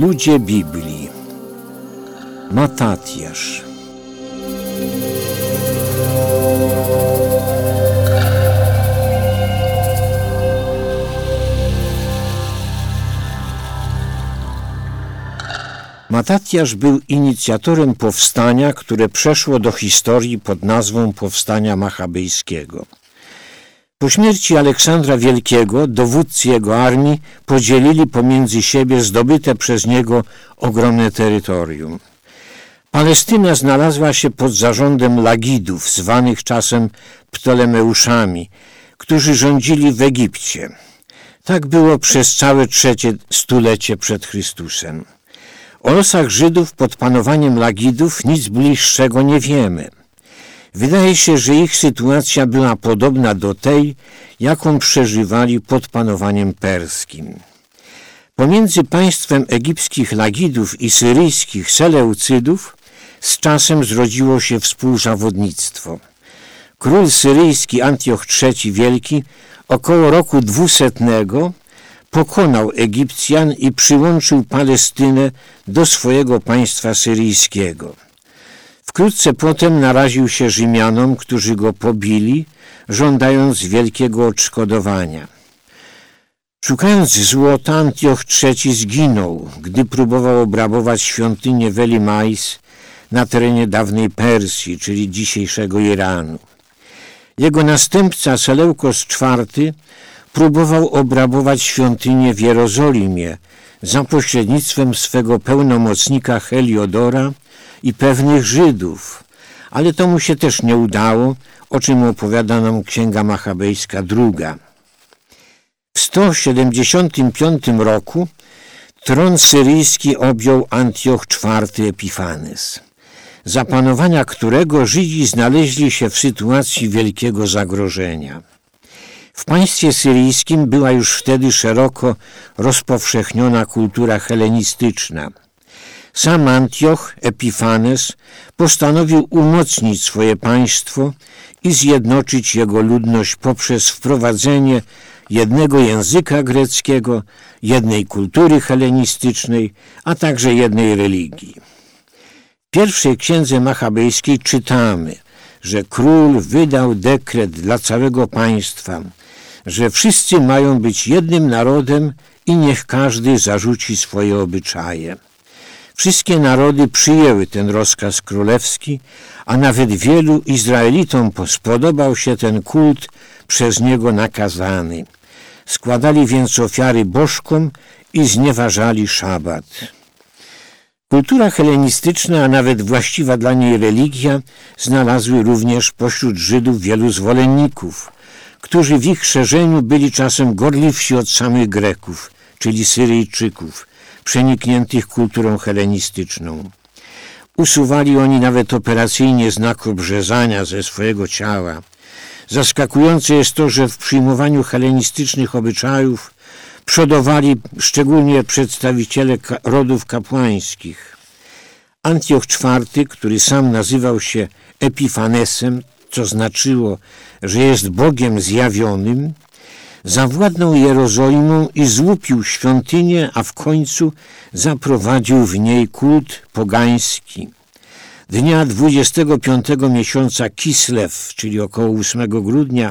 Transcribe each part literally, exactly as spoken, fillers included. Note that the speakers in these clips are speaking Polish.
Ludzie Biblii. Matatiasz. Matatiasz był inicjatorem powstania, które przeszło do historii pod nazwą Powstania Machabejskiego. Po śmierci Aleksandra Wielkiego dowódcy jego armii podzielili pomiędzy siebie zdobyte przez niego ogromne terytorium. Palestyna znalazła się pod zarządem Lagidów, zwanych czasem Ptolemeuszami, którzy rządzili w Egipcie. Tak było przez całe trzecie stulecie przed Chrystusem. O losach Żydów pod panowaniem Lagidów nic bliższego nie wiemy. Wydaje się, że ich sytuacja była podobna do tej, jaką przeżywali pod panowaniem perskim. Pomiędzy państwem egipskich Lagidów i syryjskich Seleucydów z czasem zrodziło się współzawodnictwo. Król syryjski Antioch trzeci Wielki około roku dwusetnego pokonał Egipcjan i przyłączył Palestynę do swojego państwa syryjskiego. Wkrótce potem naraził się Rzymianom, którzy go pobili, żądając wielkiego odszkodowania. Szukając złota, Antioch trzeci zginął, gdy próbował obrabować świątynię w Elimais na terenie dawnej Persji, czyli dzisiejszego Iranu. Jego następca Seleukos czwarty próbował obrabować świątynię w Jerozolimie za pośrednictwem swego pełnomocnika Heliodora i pewnych Żydów, ale to mu się też nie udało, o czym opowiada nam Księga Machabejska druga. W sto siedemdziesiątym piątym roku tron syryjski objął Antioch czwarty Epifanes, za panowania którego Żydzi znaleźli się w sytuacji wielkiego zagrożenia. W państwie syryjskim była już wtedy szeroko rozpowszechniona kultura helenistyczna. Sam Antioch Epifanes postanowił umocnić swoje państwo i zjednoczyć jego ludność poprzez wprowadzenie jednego języka greckiego, jednej kultury helenistycznej, a także jednej religii. W pierwszej księdze machabejskiej czytamy, że król wydał dekret dla całego państwa, że wszyscy mają być jednym narodem i niech każdy zarzuci swoje obyczaje. Wszystkie narody przyjęły ten rozkaz królewski, a nawet wielu Izraelitom spodobał się ten kult przez niego nakazany. Składali więc ofiary bożkom i znieważali szabat. Kultura helenistyczna, a nawet właściwa dla niej religia, znalazły również pośród Żydów wielu zwolenników, którzy w ich szerzeniu byli czasem gorliwsi od samych Greków, czyli Syryjczyków, przenikniętych kulturą helenistyczną. Usuwali oni nawet operacyjnie znak obrzezania ze swojego ciała. Zaskakujące jest to, że w przyjmowaniu helenistycznych obyczajów przodowali szczególnie przedstawiciele rodów kapłańskich. Antioch czwarty, który sam nazywał się Epifanesem, co znaczyło, że jest Bogiem zjawionym, zawładnął Jerozolimą i złupił świątynię, a w końcu zaprowadził w niej kult pogański. Dnia dwudziestego piątego miesiąca Kislew, czyli około ósmego grudnia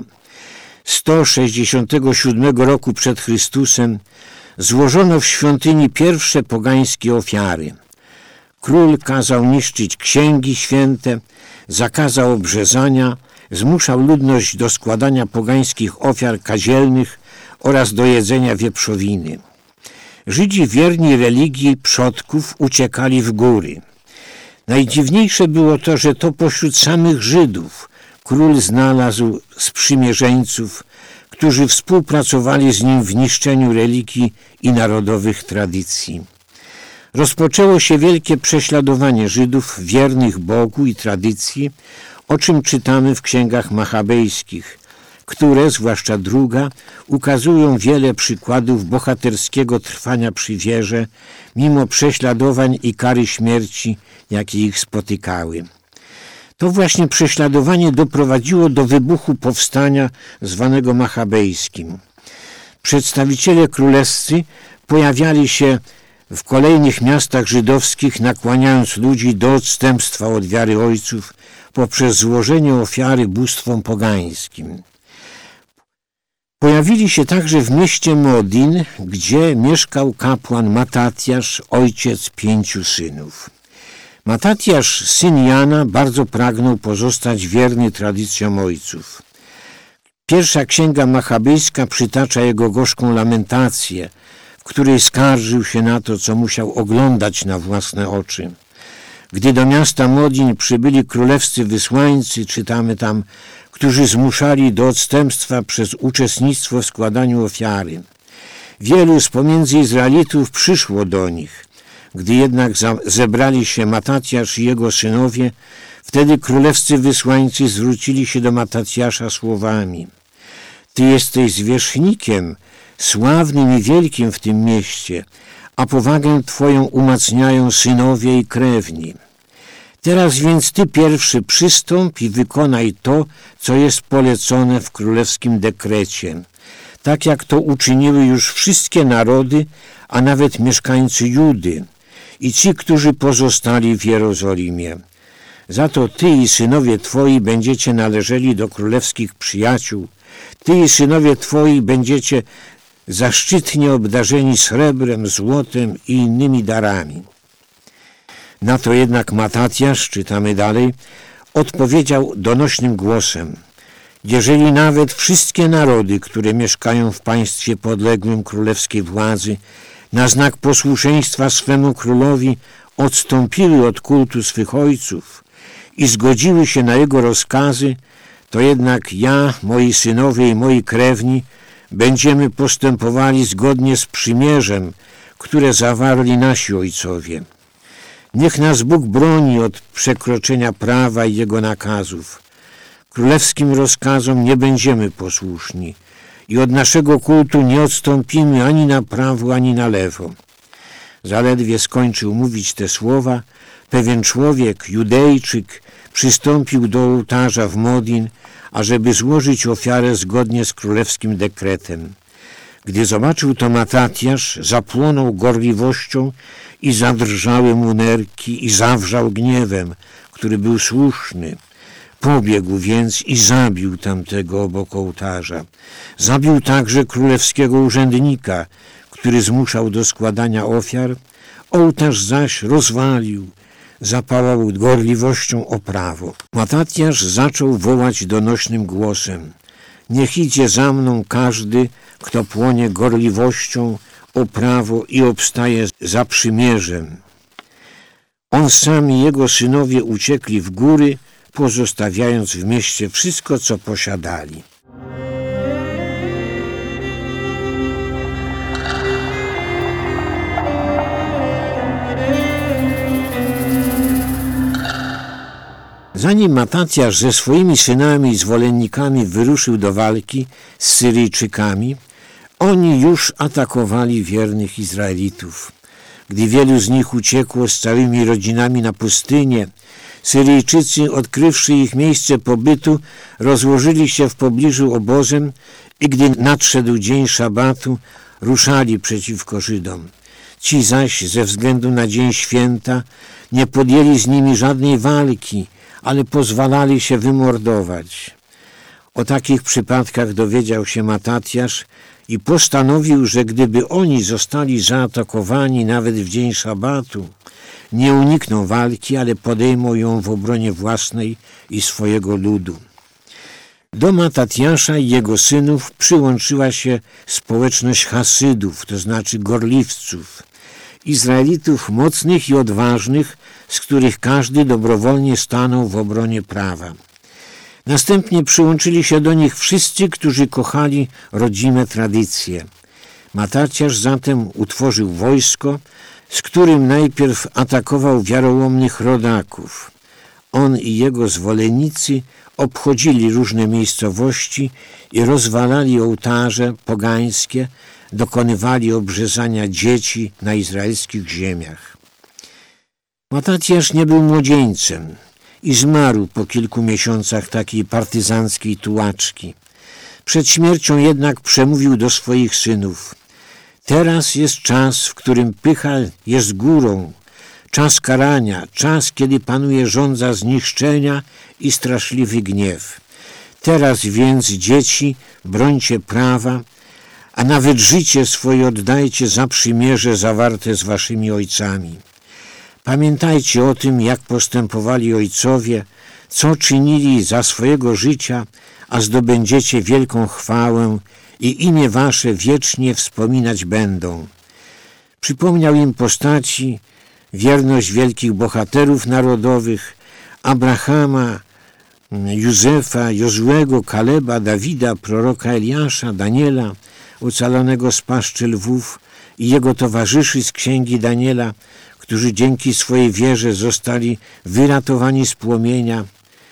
sto sześćdziesiątego siódmego roku przed Chrystusem, złożono w świątyni pierwsze pogańskie ofiary. Król kazał niszczyć księgi święte, zakazał obrzezania, zmuszał ludność do składania pogańskich ofiar kazielnych oraz do jedzenia wieprzowiny. Żydzi wierni religii przodków uciekali w góry. Najdziwniejsze było to, że to pośród samych Żydów król znalazł sprzymierzeńców, którzy współpracowali z nim w niszczeniu religii i narodowych tradycji. Rozpoczęło się wielkie prześladowanie Żydów wiernych Bogu i tradycji, o czym czytamy w księgach machabejskich, które, zwłaszcza druga, ukazują wiele przykładów bohaterskiego trwania przy wierze, mimo prześladowań i kary śmierci, jakie ich spotykały. To właśnie prześladowanie doprowadziło do wybuchu powstania zwanego machabejskim. Przedstawiciele królewscy pojawiali się w kolejnych miastach żydowskich, nakłaniając ludzi do odstępstwa od wiary ojców poprzez złożenie ofiary bóstwom pogańskim. Pojawili się także w mieście Modin, gdzie mieszkał kapłan Matatiasz, ojciec pięciu synów. Matatiasz, syn Jana, bardzo pragnął pozostać wierny tradycjom ojców. Pierwsza księga machabejska przytacza jego gorzką lamentację, w której skarżył się na to, co musiał oglądać na własne oczy. Gdy do miasta Modin przybyli królewscy wysłańcy, czytamy tam, którzy zmuszali do odstępstwa przez uczestnictwo w składaniu ofiary. Wielu z pomiędzy Izraelitów przyszło do nich. Gdy jednak zebrali się Matatiasz i jego synowie, wtedy królewscy wysłańcy zwrócili się do Matatiasza słowami: Ty jesteś zwierzchnikiem, sławnym i wielkim w tym mieście, a powagę Twoją umacniają synowie i krewni. Teraz więc Ty pierwszy przystąp i wykonaj to, co jest polecone w królewskim dekrecie, tak jak to uczyniły już wszystkie narody, a nawet mieszkańcy Judy i ci, którzy pozostali w Jerozolimie. Za to Ty i synowie Twoi będziecie należeli do królewskich przyjaciół. Ty i synowie Twoi będziecie zaszczytnie obdarzeni srebrem, złotem i innymi darami. Na to jednak Matatiasz, czytamy dalej, odpowiedział donośnym głosem: Jeżeli nawet wszystkie narody, które mieszkają w państwie podległym królewskiej władzy, na znak posłuszeństwa swemu królowi odstąpiły od kultu swych ojców i zgodziły się na jego rozkazy, to jednak ja, moi synowie i moi krewni będziemy postępowali zgodnie z przymierzem, które zawarli nasi ojcowie. Niech nas Bóg broni od przekroczenia prawa i jego nakazów. Królewskim rozkazom nie będziemy posłuszni i od naszego kultu nie odstąpimy ani na prawo, ani na lewo. Zaledwie skończył mówić te słowa, pewien człowiek, Judejczyk, przystąpił do ołtarza w Modin, ażeby złożyć ofiarę zgodnie z królewskim dekretem. Gdy zobaczył to Matatiasz, zapłonął gorliwością i zadrżały mu nerki i zawrzał gniewem, który był słuszny. Pobiegł więc i zabił tamtego obok ołtarza. Zabił także królewskiego urzędnika, który zmuszał do składania ofiar. Ołtarz zaś rozwalił, zapałał gorliwością o prawo. Matatiasz zaczął wołać donośnym głosem: Niech idzie za mną każdy, kto płonie gorliwością o prawo i obstaje za przymierzem. On sam i jego synowie uciekli w góry, pozostawiając w mieście wszystko, co posiadali. Zanim Matatiasz ze swoimi synami i zwolennikami wyruszył do walki z Syryjczykami, oni już atakowali wiernych Izraelitów. Gdy wielu z nich uciekło z całymi rodzinami na pustynię, Syryjczycy, odkrywszy ich miejsce pobytu, rozłożyli się w pobliżu obozem i gdy nadszedł dzień szabatu, ruszali przeciwko Żydom. Ci zaś ze względu na dzień święta nie podjęli z nimi żadnej walki, ale pozwalali się wymordować. O takich przypadkach dowiedział się Matatiasz i postanowił, że gdyby oni zostali zaatakowani nawet w dzień szabatu, nie unikną walki, ale podejmą ją w obronie własnej i swojego ludu. Do Matatiasza i jego synów przyłączyła się społeczność Hasydów, to znaczy gorliwców, Izraelitów mocnych i odważnych, z których każdy dobrowolnie stanął w obronie prawa. Następnie przyłączyli się do nich wszyscy, którzy kochali rodzime tradycje. Matatiasz zatem utworzył wojsko, z którym najpierw atakował wiarołomnych rodaków. On i jego zwolennicy obchodzili różne miejscowości i rozwalali ołtarze pogańskie, dokonywali obrzezania dzieci na izraelskich ziemiach. Matatiasz nie był młodzieńcem i zmarł po kilku miesiącach takiej partyzanckiej tułaczki. Przed śmiercią jednak przemówił do swoich synów: Teraz jest czas, w którym pycha jest górą, czas karania, czas, kiedy panuje żądza zniszczenia i straszliwy gniew. Teraz więc, dzieci, brońcie prawa, a nawet życie swoje oddajcie za przymierze zawarte z waszymi ojcami. Pamiętajcie o tym, jak postępowali ojcowie, co czynili za swojego życia, a zdobędziecie wielką chwałę i imię wasze wiecznie wspominać będą. Przypomniał im postaci, wierność wielkich bohaterów narodowych, Abrahama, Józefa, Jozuego, Kaleba, Dawida, proroka Eliasza, Daniela, ocalonego z paszczy lwów i jego towarzyszy z księgi Daniela, którzy dzięki swojej wierze zostali wyratowani z płomienia.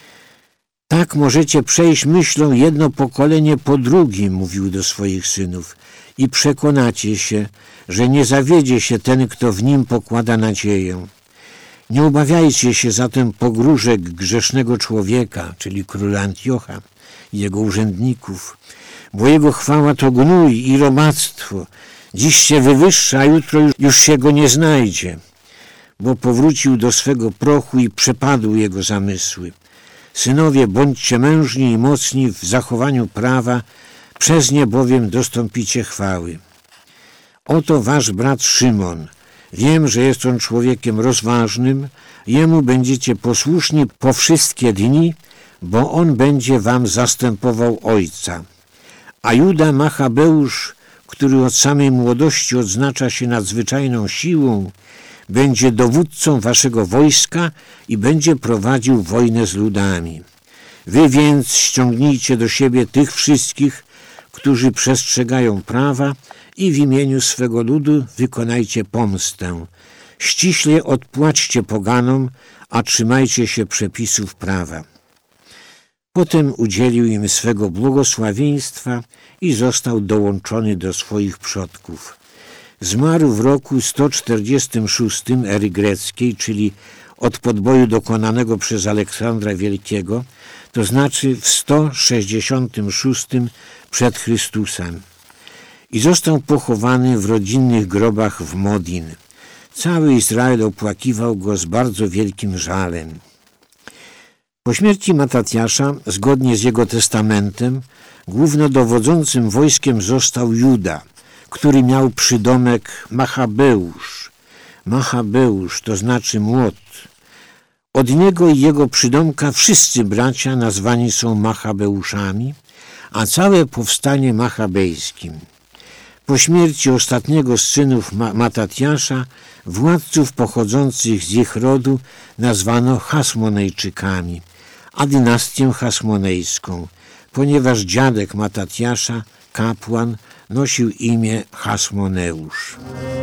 Tak możecie przejść myślą jedno pokolenie po drugim, mówił do swoich synów, i przekonacie się, że nie zawiedzie się ten, kto w nim pokłada nadzieję. Nie obawiajcie się zatem pogróżek grzesznego człowieka, czyli króla Antiocha i jego urzędników, bo jego chwała to gnój i robactwo. Dziś się wywyższa, a jutro już się go nie znajdzie, bo powrócił do swego prochu i przepadły jego zamysły. Synowie, bądźcie mężni i mocni w zachowaniu prawa, przez nie bowiem dostąpicie chwały. Oto wasz brat Szymon. Wiem, że jest on człowiekiem rozważnym. Jemu będziecie posłuszni po wszystkie dni, bo on będzie wam zastępował ojca. A Juda Machabeusz, który od samej młodości odznacza się nadzwyczajną siłą, będzie dowódcą waszego wojska i będzie prowadził wojnę z ludami. Wy więc ściągnijcie do siebie tych wszystkich, którzy przestrzegają prawa i w imieniu swego ludu wykonajcie pomstę. Ściśle odpłaćcie poganom, a trzymajcie się przepisów prawa. Potem udzielił im swego błogosławieństwa i został dołączony do swoich przodków. Zmarł w roku sto czterdziestym szóstym ery greckiej, czyli od podboju dokonanego przez Aleksandra Wielkiego, to znaczy w sto sześćdziesiątym szóstym przed Chrystusem. I został pochowany w rodzinnych grobach w Modin. Cały Izrael opłakiwał go z bardzo wielkim żalem. Po śmierci Matatiasza, zgodnie z jego testamentem, głównodowodzącym wojskiem został Juda, który miał przydomek Machabeusz. Machabeusz to znaczy młot. Od niego i jego przydomka wszyscy bracia nazwani są Machabeuszami, a całe powstanie machabejskim. Po śmierci ostatniego z synów Ma- Matatiasza władców pochodzących z ich rodu nazwano Hasmonejczykami, a dynastię hasmonejską, ponieważ dziadek Matatiasza, kapłan, nosił imię Hasmoneusz.